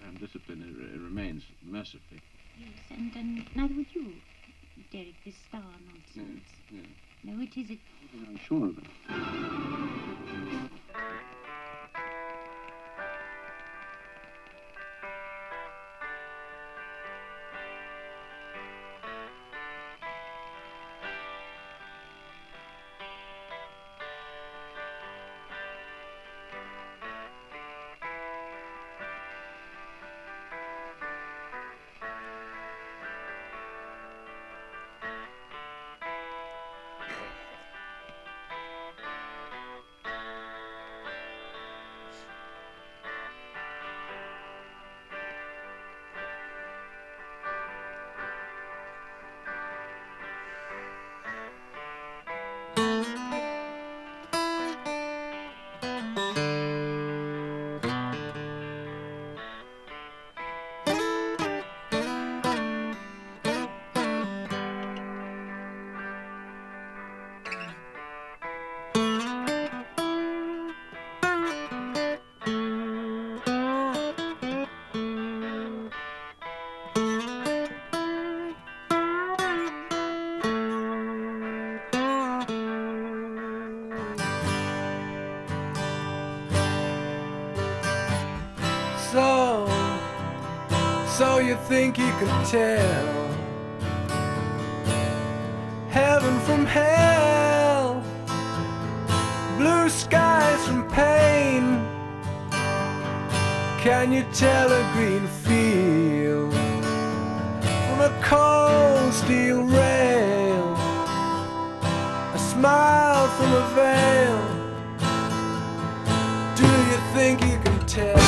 and discipline remains mercifully. Yes, and neither would you, Derek, this star nonsense. Yes. No, it isn't. I'm sure of it. So you think you can tell heaven from hell, blue skies from pain? Can you tell a green field from a cold steel rail, a smile from a veil? Do you think you can tell